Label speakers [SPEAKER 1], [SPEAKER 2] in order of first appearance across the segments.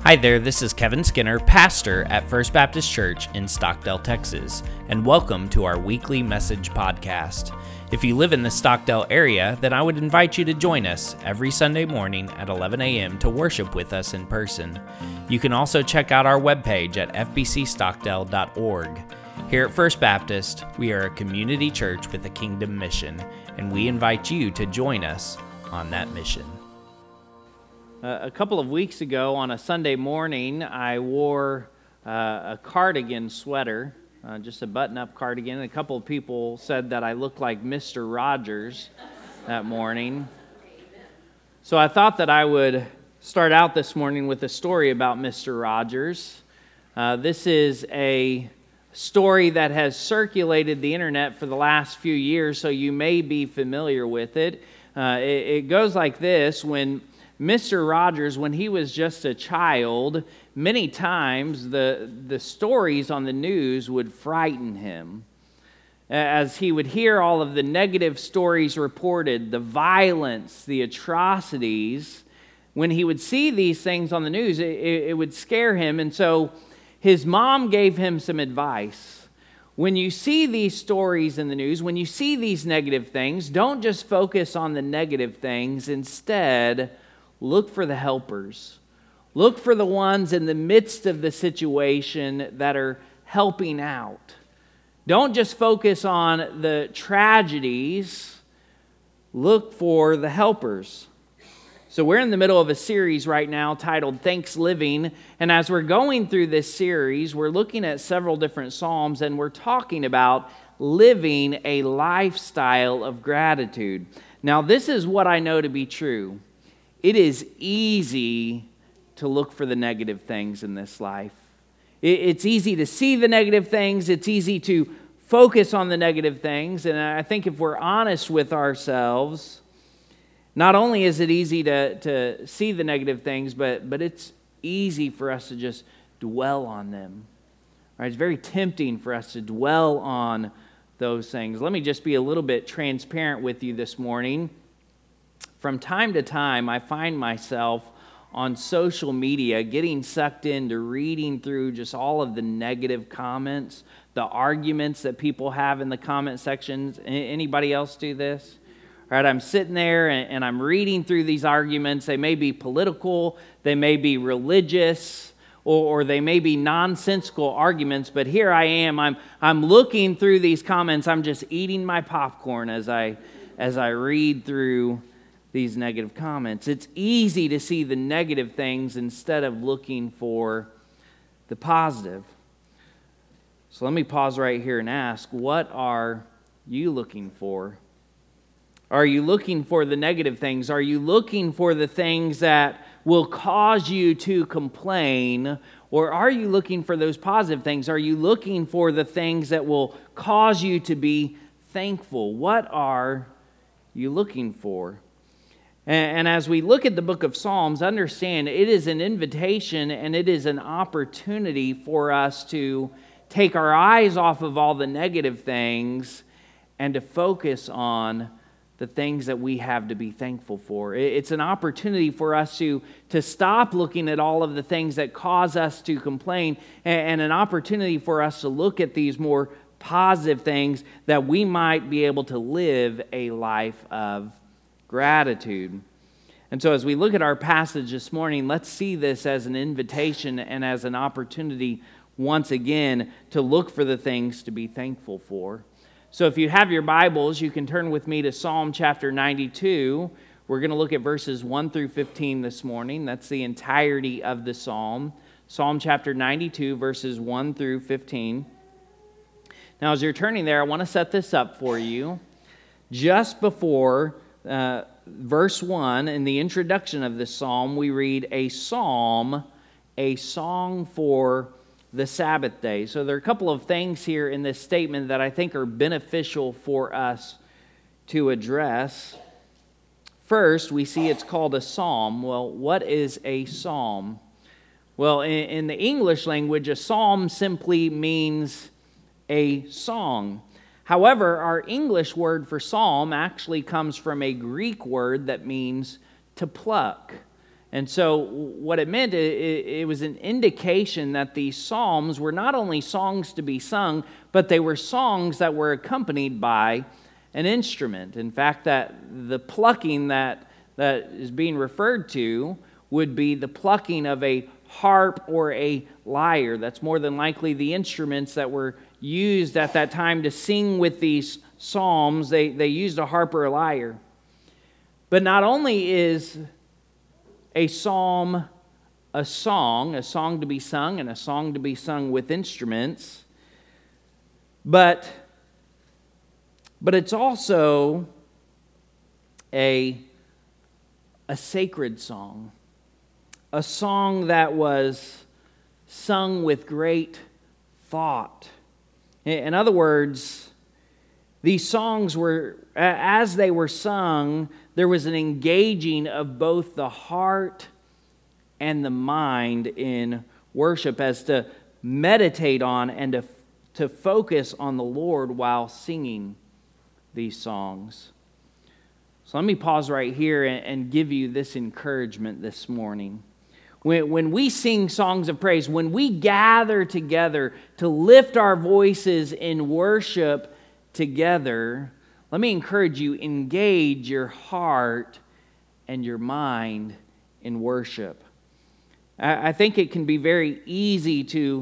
[SPEAKER 1] Hi there, this is Kevin Skinner, pastor at First Baptist Church in Stockdale, Texas, and welcome to our weekly message podcast. If you live in the Stockdale area, then I would invite you to join us every Sunday morning at 11 a.m. to worship with us in person. You can also check out our webpage at fbcstockdale.org. Here at First Baptist, we are a community church with a kingdom mission, and we invite you to join us on that mission.
[SPEAKER 2] A couple of weeks ago on a Sunday morning, I wore a cardigan sweater, just a button-up cardigan, and a couple of people said that I looked like Mr. Rogers that morning. So I thought that I would start out this morning with a story about Mr. Rogers. This is a story that has circulated the internet for the last few years, so you may be familiar with it. It goes like this: when Mr. Rogers, when he was just a child, many times the stories on the news would frighten him. As he would hear all of the negative stories reported, the violence, the atrocities, when he would see these things on the news, it would scare him. And so his mom gave him some advice. When you see these stories in the news, when you see these negative things, don't just focus on the negative things. Instead, look for the helpers. Look for the ones in the midst of the situation that are helping out. Don't just focus on the tragedies. Look for the helpers. So we're in the middle of a series right now titled Thanks Living. And as we're going through this series, we're looking at several different Psalms, and we're talking about living a lifestyle of gratitude. Now, this is what I know to be true. It is easy to look for the negative things in this life. It's easy to see the negative things. It's easy to focus on the negative things. And I think if we're honest with ourselves, not only is it easy to see the negative things, but it's easy for us to just dwell on them. Right? It's very tempting for us to dwell on those things. Let me just be a little bit transparent with you this morning. From time to time, I find myself on social media getting sucked into reading through just all of the negative comments, the arguments that people have in the comment sections. Anybody else do this? All right, I'm sitting there and I'm reading through these arguments. They may be political, they may be religious, or they may be nonsensical arguments, but here I am. I'm looking through these comments. I'm just eating my popcorn as I read through these negative comments. It's easy to see the negative things instead of looking for the positive. So let me pause right here and ask, what are you looking for? Are you looking for the negative things? Are you looking for the things that will cause you to complain? Or are you looking for those positive things? Are you looking for the things that will cause you to be thankful? What are you looking for? And as we look at the book of Psalms, understand it is an invitation and it is an opportunity for us to take our eyes off of all the negative things and to focus on the things that we have to be thankful for. It's an opportunity for us to stop looking at all of the things that cause us to complain, and an opportunity for us to look at these more positive things that we might be able to live a life of gratitude. And so as we look at our passage this morning, let's see this as an invitation and as an opportunity once again to look for the things to be thankful for. So if you have your Bibles, you can turn with me to Psalm chapter 92. We're going to look at verses 1 through 15 this morning. That's the entirety of the psalm. Psalm chapter 92, verses 1 through 15. Now as you're turning there, I want to set this up for you. Just before verse 1, in the introduction of this psalm, we read a psalm, a song for the Sabbath day. So there are a couple of things here in this statement that I think are beneficial for us to address. First, we see it's called a psalm. Well, what is a psalm? Well, in the English language, a psalm simply means a song. However, our English word for psalm actually comes from a Greek word that means to pluck. And so what it meant, it was an indication that these psalms were not only songs to be sung, but they were songs that were accompanied by an instrument. In fact, that the plucking that is being referred to would be the plucking of a harp or a lyre. That's more than likely the instruments that were used at that time to sing with these psalms. They used a harp or a lyre. But not only is a psalm a song to be sung, and a song to be sung with instruments, but it's also a sacred song, a song that was sung with great thought. In other words, these songs were, as they were sung, there was an engaging of both the heart and the mind in worship, as to meditate on and to focus on the Lord while singing these songs. So let me pause right here and give you this encouragement this morning. When we sing songs of praise, when we gather together to lift our voices in worship together, let me encourage you, engage your heart and your mind in worship. I think it can be very easy to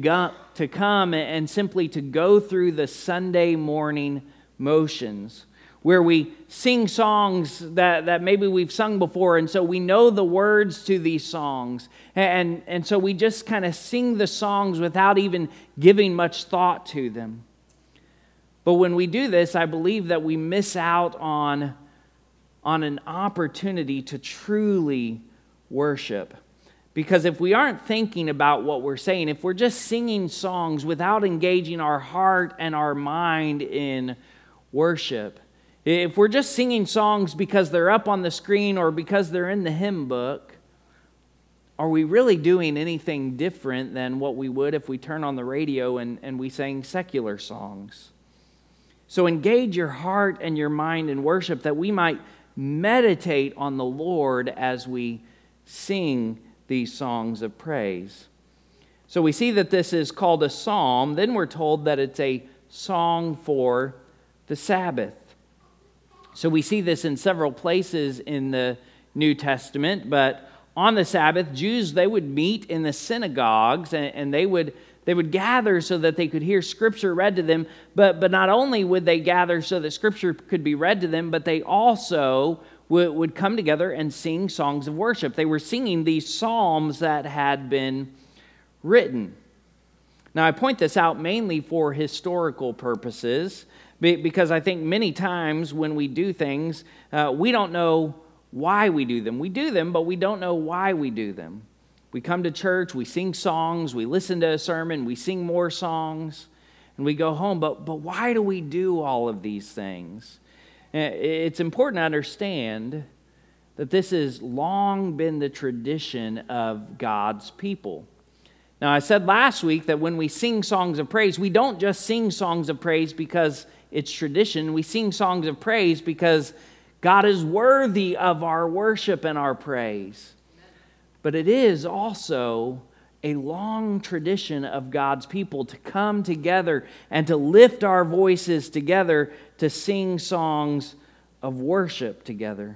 [SPEAKER 2] come and simply to go through the Sunday morning motions, where we sing songs that maybe we've sung before, and so we know the words to these songs. And so we just kind of sing the songs without even giving much thought to them. But when we do this, I believe that we miss out on an opportunity to truly worship. Because if we aren't thinking about what we're saying, if we're just singing songs without engaging our heart and our mind in worship, if we're just singing songs because they're up on the screen or because they're in the hymn book, are we really doing anything different than what we would if we turn on the radio and we sang secular songs? So engage your heart and your mind in worship, that we might meditate on the Lord as we sing these songs of praise. So we see that this is called a psalm. Then we're told that it's a song for the Sabbath. So we see this in several places in the New Testament, but on the Sabbath, Jews, they would meet in the synagogues, and they would gather so that they could hear Scripture read to them. But not only would they gather so that Scripture could be read to them, but they also would come together and sing songs of worship. They were singing these psalms that had been written. Now, I point this out mainly for historical purposes, because I think many times when we do things, we don't know why we do them. We do them, but we don't know why we do them. We come to church, we sing songs, we listen to a sermon, we sing more songs, and we go home. But why do we do all of these things? It's important to understand that this has long been the tradition of God's people. Now, I said last week that when we sing songs of praise, we don't just sing songs of praise because it's tradition. We sing songs of praise because God is worthy of our worship and our praise. But it is also a long tradition of God's people to come together and to lift our voices together to sing songs of worship together.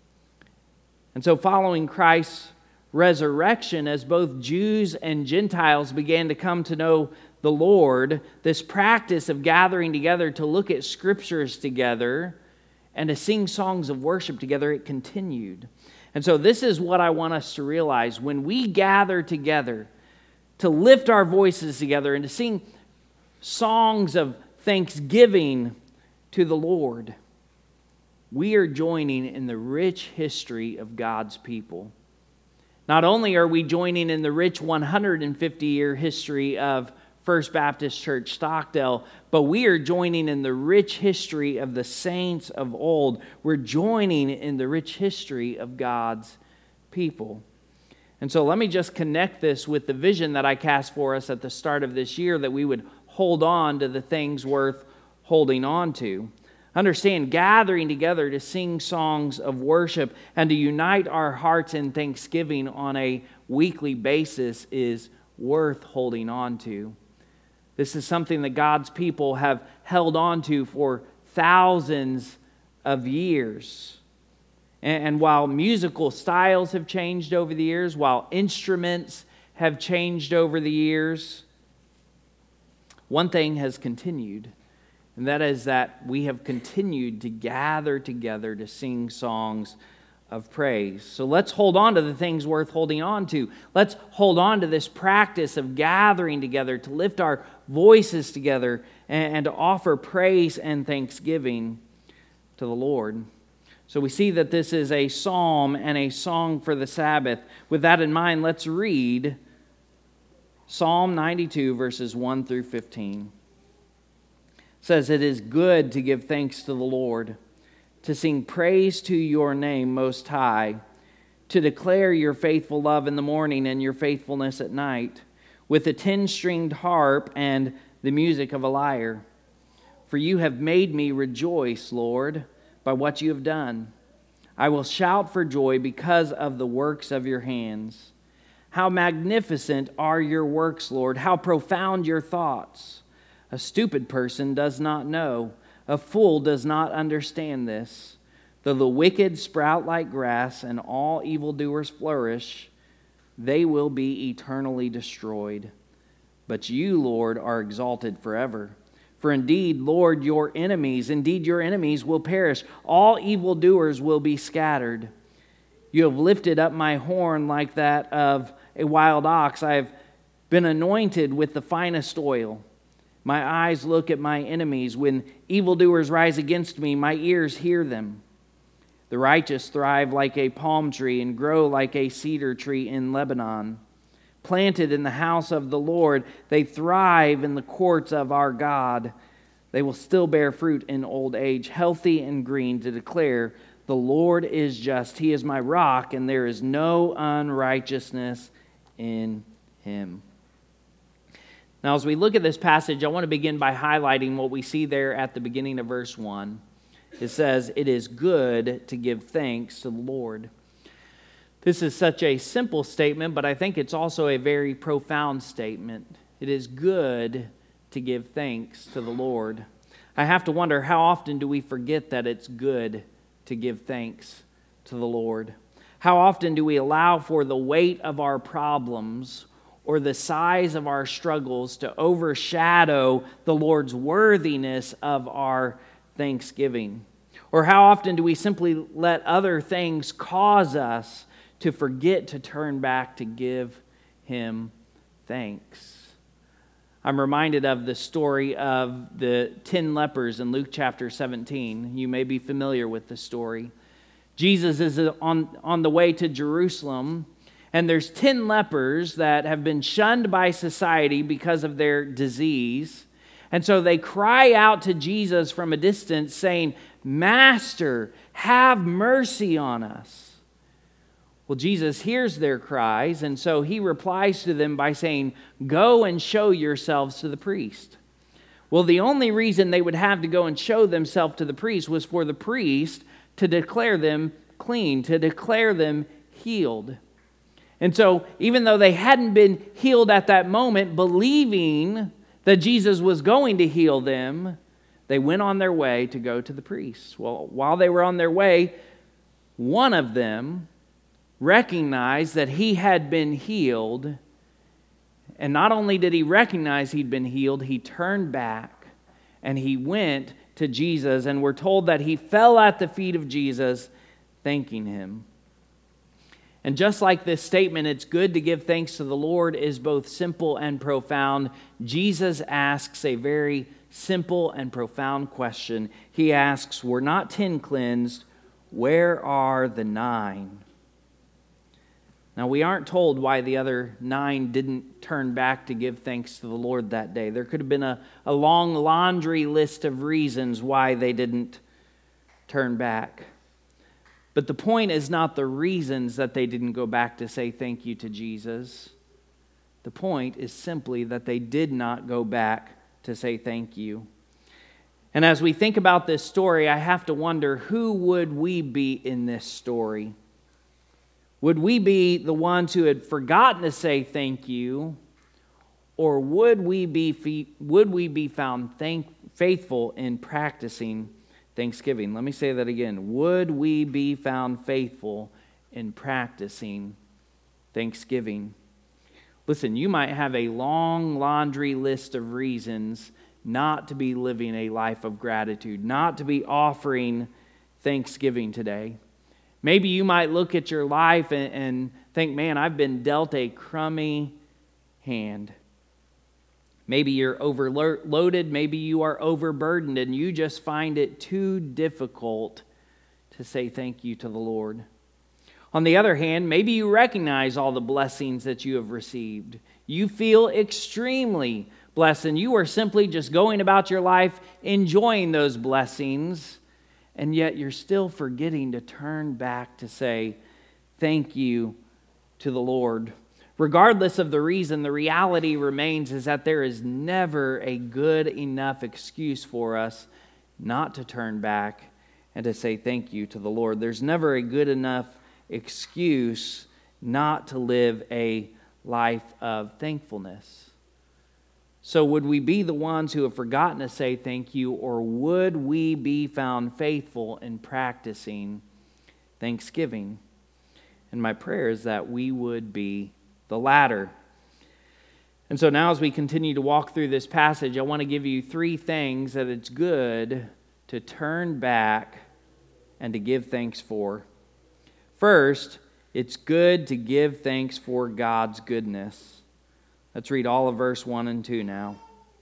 [SPEAKER 2] And so following Christ's resurrection, as both Jews and Gentiles began to come to know the Lord, this practice of gathering together to look at Scriptures together and to sing songs of worship together, it continued. And so this is what I want us to realize. When we gather together to lift our voices together and to sing songs of thanksgiving to the Lord, we are joining in the rich history of God's people. Not only are we joining in the rich 150-year history of First Baptist Church Stockdale, but we are joining in the rich history of the saints of old. We're joining in the rich history of God's people. And so let me just connect this with the vision that I cast for us at the start of this year, that we would hold on to the things worth holding on to. Understand, gathering together to sing songs of worship and to unite our hearts in thanksgiving on a weekly basis is worth holding on to. This is something that God's people have held on to for thousands of years. And while musical styles have changed over the years, while instruments have changed over the years, one thing has continued. And that is that we have continued to gather together to sing songs of praise. So let's hold on to the things worth holding on to. Let's hold on to this practice of gathering together to lift our voices together and to offer praise and thanksgiving to the Lord. So we see that this is a psalm and a song for the Sabbath. With that in mind, let's read Psalm 92, verses 1 through 15. Says, "It is good to give thanks to the Lord, to sing praise to your name most high, to declare your faithful love in the morning and your faithfulness at night, with a 10-stringed harp and the music of a lyre. For you have made me rejoice, Lord, by what you have done. I will shout for joy because of the works of your hands. How magnificent are your works, Lord! How profound your thoughts! A stupid person does not know. A fool does not understand this. Though the wicked sprout like grass and all evildoers flourish, they will be eternally destroyed. But you, Lord, are exalted forever. For indeed, Lord, your enemies will perish. All evildoers will be scattered. You have lifted up my horn like that of a wild ox. I have been anointed with the finest oil. My eyes look at my enemies. When evildoers rise against me, my ears hear them. The righteous thrive like a palm tree and grow like a cedar tree in Lebanon. Planted in the house of the Lord, they thrive in the courts of our God. They will still bear fruit in old age, healthy and green, to declare, the Lord is just. He is my rock, and there is no unrighteousness in him." Now, as we look at this passage, I want to begin by highlighting what we see there at the beginning of verse 1. It says, "It is good to give thanks to the Lord." This is such a simple statement, but I think it's also a very profound statement. It is good to give thanks to the Lord. I have to wonder, how often do we forget that it's good to give thanks to the Lord? How often do we allow for the weight of our problems or the size of our struggles to overshadow the Lord's worthiness of our thanksgiving? Or how often do we simply let other things cause us to forget to turn back to give Him thanks? I'm reminded of the story of the 10 lepers in Luke chapter 17. You may be familiar with the story. Jesus is on the way to Jerusalem, and there's 10 lepers that have been shunned by society because of their disease. And so they cry out to Jesus from a distance saying, "Master, have mercy on us." Well, Jesus hears their cries, and so he replies to them by saying, "Go and show yourselves to the priest." Well, the only reason they would have to go and show themselves to the priest was for the priest to declare them clean, to declare them healed. And so, even though they hadn't been healed at that moment, believing that Jesus was going to heal them, they went on their way to go to the priest. Well, while they were on their way, one of them recognized that he had been healed. And not only did he recognize he'd been healed, he turned back and he went to Jesus. And we're told that he fell at the feet of Jesus, thanking him. And just like this statement, "It's good to give thanks to the Lord," is both simple and profound, Jesus asks a very simple and profound question. He asks, "Were not 10 cleansed? Where are the 9? Now, we aren't told why the other 9 didn't turn back to give thanks to the Lord that day. There could have been a long laundry list of reasons why they didn't turn back. But the point is not the reasons that they didn't go back to say thank you to Jesus. The point is simply that they did not go back to say thank you. And as we think about this story, I have to wonder, who would we be in this story? Would we be the ones who had forgotten to say thank you? Or would we be found faithful in practicing thanksgiving? Let me say that again. Would we be found faithful in practicing thanksgiving? Listen, you might have a long laundry list of reasons not to be living a life of gratitude, not to be offering thanksgiving today. Maybe you might look at your life and think, man, I've been dealt a crummy hand. Maybe you're overloaded, maybe you are overburdened, and you just find it too difficult to say thank you to the Lord. On the other hand, maybe you recognize all the blessings that you have received. You feel extremely blessed, and you are simply just going about your life enjoying those blessings, and yet you're still forgetting to turn back to say thank you to the Lord. Regardless of the reason, the reality remains is that there is never a good enough excuse for us not to turn back and to say thank you to the Lord. There's never a good enough excuse not to live a life of thankfulness. So would we be the ones who have forgotten to say thank you, or would we be found faithful in practicing thanksgiving? And my prayer is that we would be the latter. And so now as we continue to walk through this passage, I want to give you 3 things that it's good to turn back and to give thanks for. First, it's good to give thanks for God's goodness. Let's read all of verse 1 and 2 now.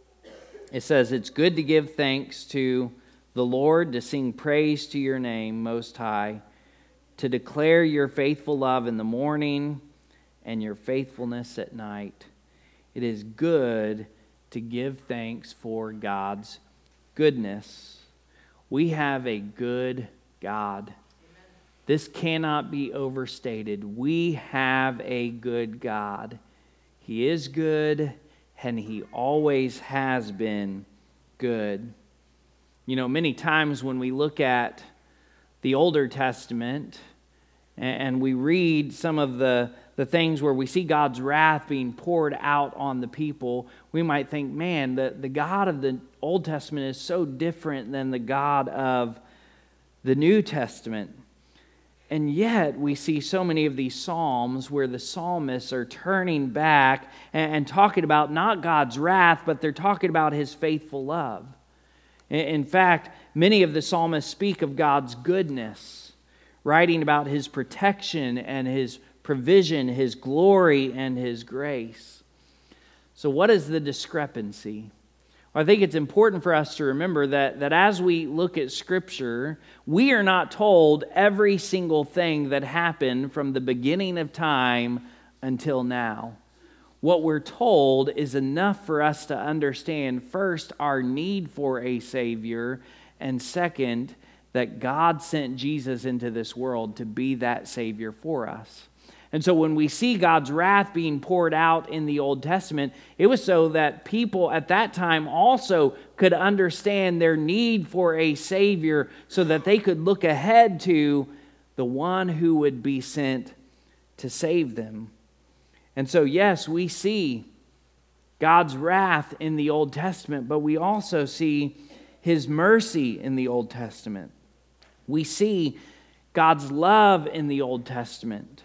[SPEAKER 2] It says, it's good to give thanks to the Lord, to sing praise to your name, Most High, to declare your faithful love in the morning and your faithfulness at night. It is good to give thanks for God's goodness. We have a good God. This cannot be overstated. We have a good God. He is good, and He always has been good. You know, many times when we look at the Older Testament and we read some of the things where we see God's wrath being poured out on the people, we might think, man, the God of the Old Testament is so different than the God of the New Testament. And yet we see so many of these psalms where the psalmists are turning back and talking about not God's wrath, but they're talking about His faithful love. In fact, many of the psalmists speak of God's goodness, writing about His protection and His provision, His glory, and His grace. So what is the discrepancy? Well, I think it's important for us to remember that as we look at Scripture, we are not told every single thing that happened from the beginning of time until now. What we're told is enough for us to understand, first, our need for a Savior, and second, that God sent Jesus into this world to be that Savior for us. And so when we see God's wrath being poured out in the Old Testament, it was so that people at that time also could understand their need for a Savior so that they could look ahead to the one who would be sent to save them. And so, yes, we see God's wrath in the Old Testament, but we also see His mercy in the Old Testament. We see God's love in the Old Testament.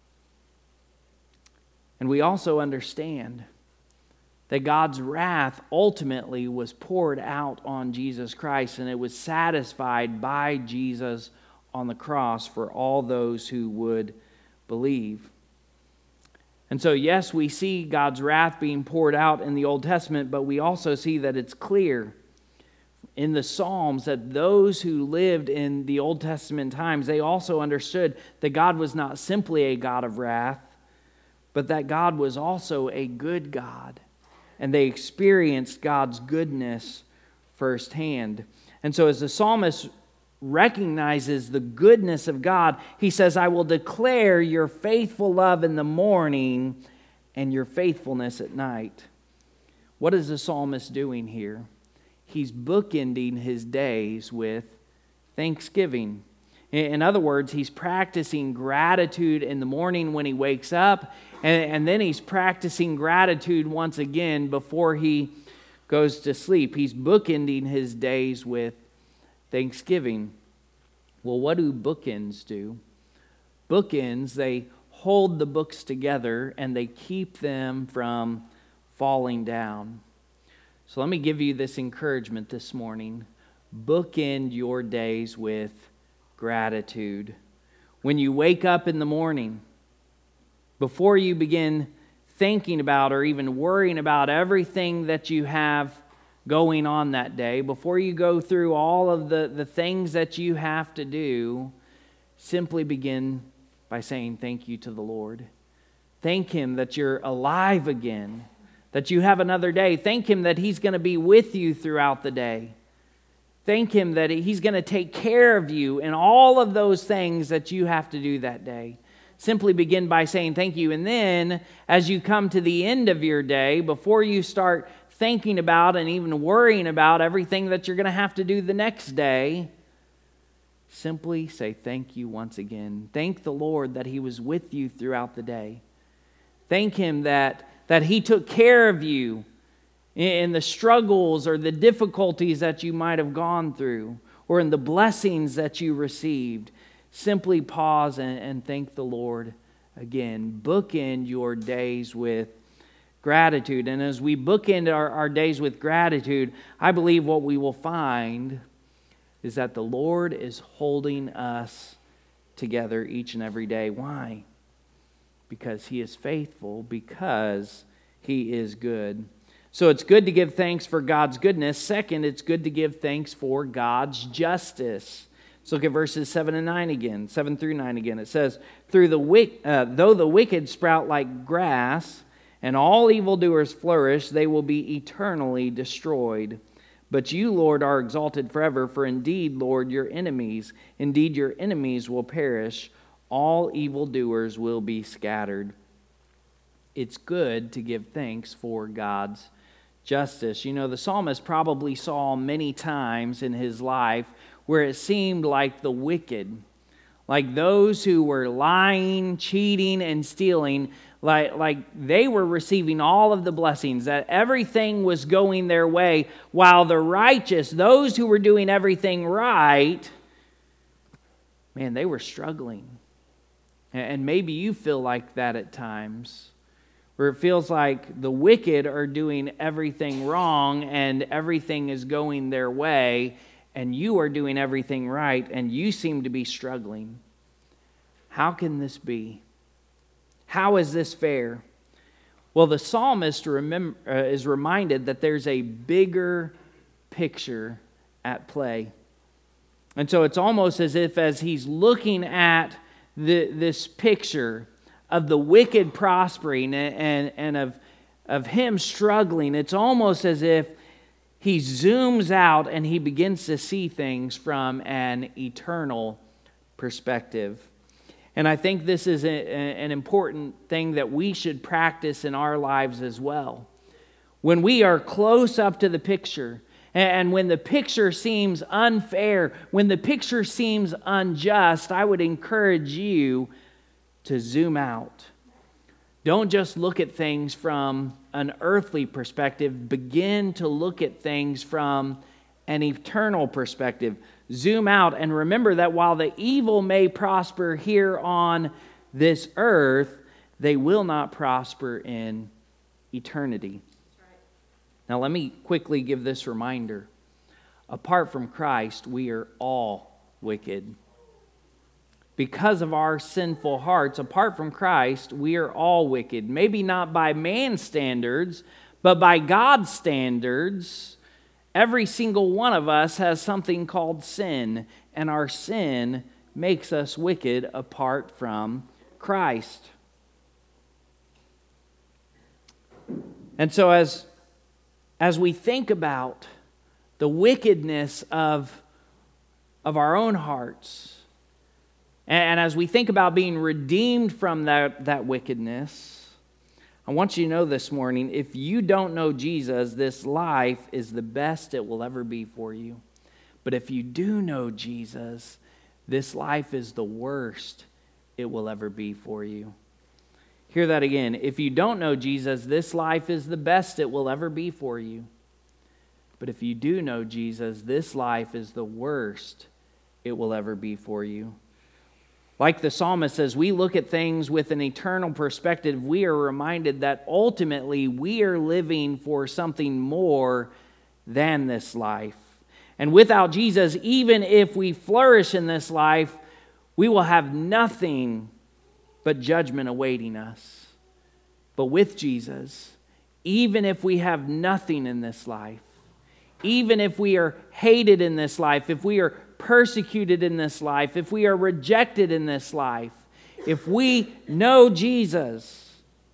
[SPEAKER 2] And we also understand that God's wrath ultimately was poured out on Jesus Christ, and it was satisfied by Jesus on the cross for all those who would believe. And so, yes, we see God's wrath being poured out in the Old Testament, but we also see that it's clear in the Psalms that those who lived in the Old Testament times, they also understood that God was not simply a God of wrath, but that God was also a good God. And they experienced God's goodness firsthand. And so as the psalmist recognizes the goodness of God, he says, I will declare your faithful love in the morning and your faithfulness at night. What is the psalmist doing here? he's bookending his days with thanksgiving. In other words, he's practicing gratitude in the morning when he wakes up, and then he's practicing gratitude once again before he goes to sleep. He's bookending his days with thanksgiving. Well, what do bookends do? Bookends, they hold the books together and they keep them from falling down. So let me give you this encouragement this morning. Bookend your days with gratitude. When you wake up in the morning, before you begin thinking about or even worrying about everything that you have going on that day, before you go through all of the things that you have to do, simply begin by saying thank you to the Lord. Thank Him that you're alive again, that you have another day. Thank Him that He's going to be with you throughout the day. Thank Him that He's going to take care of you in all of those things that you have to do that day. Simply begin by saying thank you. And then, as you come to the end of your day, before you start thinking about and even worrying about everything that you're going to have to do the next day, simply say thank you once again. Thank the Lord that He was with you throughout the day. Thank Him that He took care of you in the struggles or the difficulties that you might have gone through, or in the blessings that you received. Simply pause and thank the Lord again. Bookend your days with gratitude. And as we bookend our days with gratitude, I believe what we will find is that the Lord is holding us together each and every day. Why? Because He is faithful, because He is good. So it's good to give thanks for God's goodness. Second, it's good to give thanks for God's justice. Let's look at verses 7 and 9 again, 7 through 9 again. It says, though the wicked sprout like grass, and all evildoers flourish, they will be eternally destroyed. But you, Lord, are exalted forever, for indeed, Lord, your enemies will perish. All evildoers will be scattered. It's good to give thanks for God's justice. You know, the psalmist probably saw many times in his life where it seemed like the wicked, like those who were lying, cheating, and stealing, like they were receiving all of the blessings, that everything was going their way, while the righteous, those who were doing everything right, man, they were struggling. And maybe you feel like that at times, where it feels like the wicked are doing everything wrong and everything is going their way, and you are doing everything right, and you seem to be struggling. How can this be? How is this fair? Well, the psalmist is reminded that there's a bigger picture at play. And so it's almost as if as he's looking at this picture of the wicked prospering and of him struggling, it's almost as if he zooms out and he begins to see things from an eternal perspective. And I think this is an important thing that we should practice in our lives as well. When we are close up to the picture, and when the picture seems unfair, when the picture seems unjust, I would encourage you to zoom out. Don't just look at things from an earthly perspective. Begin to look at things from an eternal perspective. Zoom out and remember that while the evil may prosper here on this earth, they will not prosper in eternity. Now let me quickly give this reminder. Apart from Christ, we are all wicked. Because of our sinful hearts, apart from Christ, we are all wicked. Maybe not by man's standards, but by God's standards. Every single one of us has something called sin, and our sin makes us wicked apart from Christ. And so as we think about the wickedness of our own hearts, and as we think about being redeemed from that wickedness, I want you to know this morning, if you don't know Jesus, this life is the best it will ever be for you. But if you do know Jesus, this life is the worst it will ever be for you. Hear that again. If you don't know Jesus, this life is the best it will ever be for you. But if you do know Jesus, this life is the worst it will ever be for you. Like the psalmist says, we look at things with an eternal perspective. We are reminded that ultimately we are living for something more than this life. And without Jesus, even if we flourish in this life, we will have nothing but judgment awaiting us. But with Jesus, even if we have nothing in this life, even if we are hated in this life, if we are persecuted in this life, if we are rejected in this life, if we know Jesus,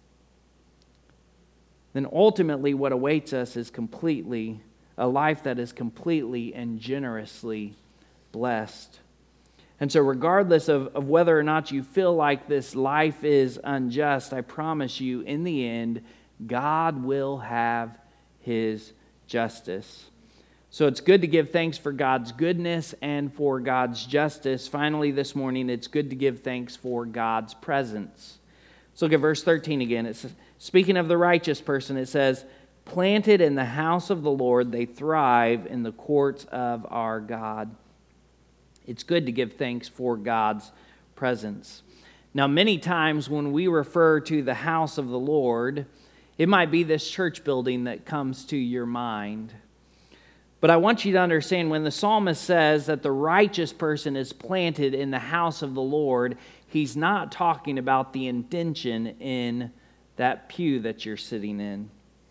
[SPEAKER 2] then ultimately what awaits us is completely a life that is completely and generously blessed. And so regardless of whether or not you feel like this life is unjust, I promise you, in the end, God will have His justice. So it's good to give thanks for God's goodness and for God's justice. Finally, this morning, it's good to give thanks for God's presence. Let's look at verse 13 again. It says, speaking of the righteous person, it says, planted in the house of the Lord, they thrive in the courts of our God. It's good to give thanks for God's presence. Now, many times when we refer to the house of the Lord, it might be this church building that comes to your mind. But I want you to understand, when the psalmist says that the righteous person is planted in the house of the Lord, he's not talking about the intention in that pew that you're sitting in.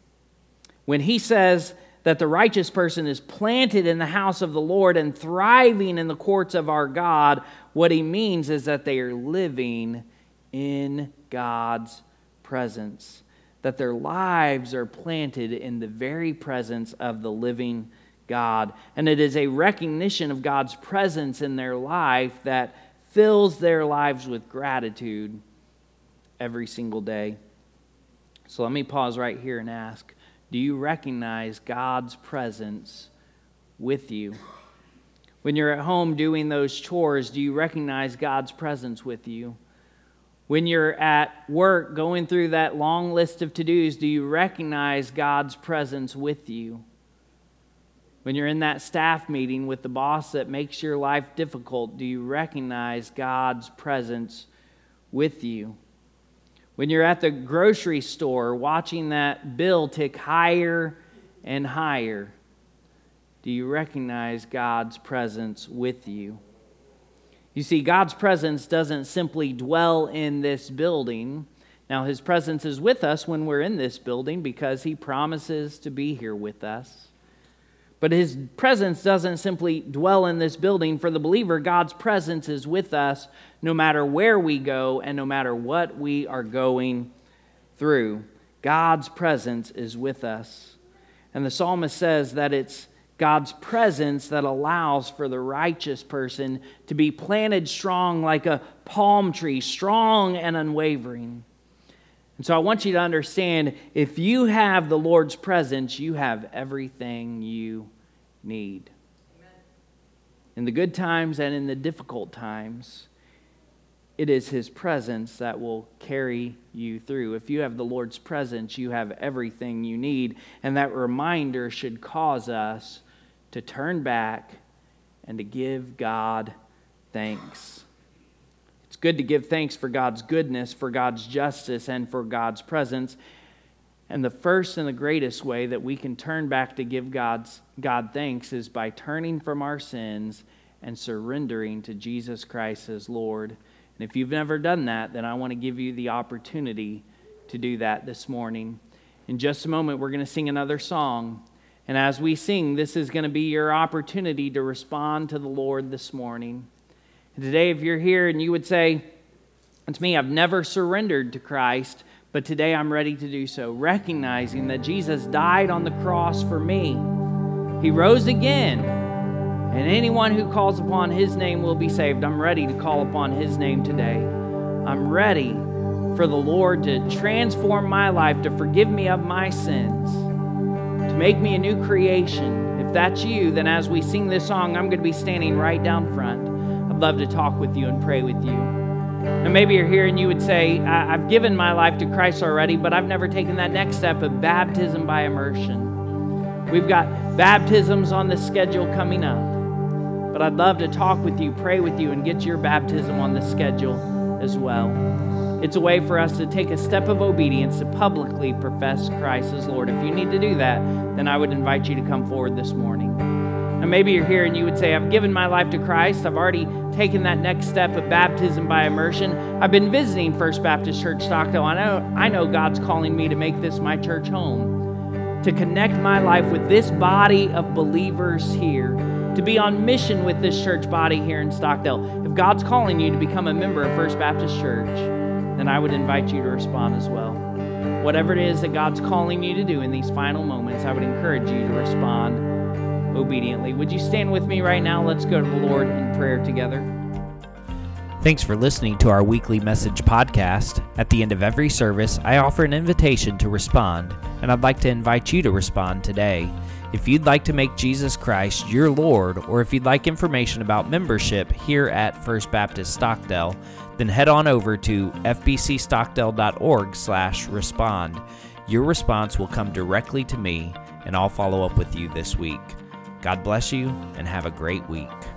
[SPEAKER 2] When he says that the righteous person is planted in the house of the Lord and thriving in the courts of our God, what he means is that they are living in God's presence, that their lives are planted in the very presence of the living God. And it is a recognition of God's presence in their life that fills their lives with gratitude every single day. So let me pause right here and ask, do you recognize God's presence with you? When you're at home doing those chores, do you recognize God's presence with you? When you're at work going through that long list of to-dos, do you recognize God's presence with you? When you're in that staff meeting with the boss that makes your life difficult, do you recognize God's presence with you? When you're at the grocery store watching that bill tick higher and higher, do you recognize God's presence with you? You see, God's presence doesn't simply dwell in this building. Now, His presence is with us when we're in this building because He promises to be here with us. But His presence doesn't simply dwell in this building. For the believer, God's presence is with us no matter where we go and no matter what we are going through. God's presence is with us. And the psalmist says that it's God's presence that allows for the righteous person to be planted strong like a palm tree, strong and unwavering. And so I want you to understand, if you have the Lord's presence, you have everything you need. Amen. In the good times and in the difficult times, it is His presence that will carry you through. If you have the Lord's presence, you have everything you need. And that reminder should cause us to turn back and to give God thanks. It's good to give thanks for God's goodness, for God's justice, and for God's presence. And the first and the greatest way that we can turn back to give God thanks is by turning from our sins and surrendering to Jesus Christ as Lord. And if you've never done that, then I want to give you the opportunity to do that this morning. In just a moment, we're going to sing another song. And as we sing, this is going to be your opportunity to respond to the Lord this morning. And today, if you're here and you would say, it's me, I've never surrendered to Christ, but today I'm ready to do so, recognizing that Jesus died on the cross for me. He rose again, and anyone who calls upon His name will be saved. I'm ready to call upon His name today. I'm ready for the Lord to transform my life, to forgive me of my sins, to make me a new creation. If that's you, then as we sing this song, I'm going to be standing right down front. I'd love to talk with you and pray with you. And maybe you're here and you would say, I've given my life to Christ already, but I've never taken that next step of baptism by immersion. We've got baptisms on the schedule coming up. But I'd love to talk with you, pray with you, and get your baptism on the schedule as well. It's a way for us to take a step of obedience to publicly profess Christ as Lord. If you need to do that, then I would invite you to come forward this morning. And maybe you're here and you would say, I've given my life to Christ. I've already taken that next step of baptism by immersion. I've been visiting First Baptist Church Stockdale. I know God's calling me to make this my church home, to connect my life with this body of believers here, to be on mission with this church body here in Stockdale. If God's calling you to become a member of First Baptist Church, then I would invite you to respond as well. Whatever it is that God's calling you to do in these final moments, I would encourage you to respond obediently. Would you stand with me right now? Let's go to the Lord in prayer together.
[SPEAKER 1] Thanks for listening to our weekly message podcast. At the end of every service, I offer an invitation to respond, and I'd like to invite you to respond today. If you'd like to make Jesus Christ your Lord, or if you'd like information about membership here at First Baptist Stockdale, then head on over to fbcstockdale.org/respond. Your response will come directly to me, and I'll follow up with you this week. God bless you, and have a great week.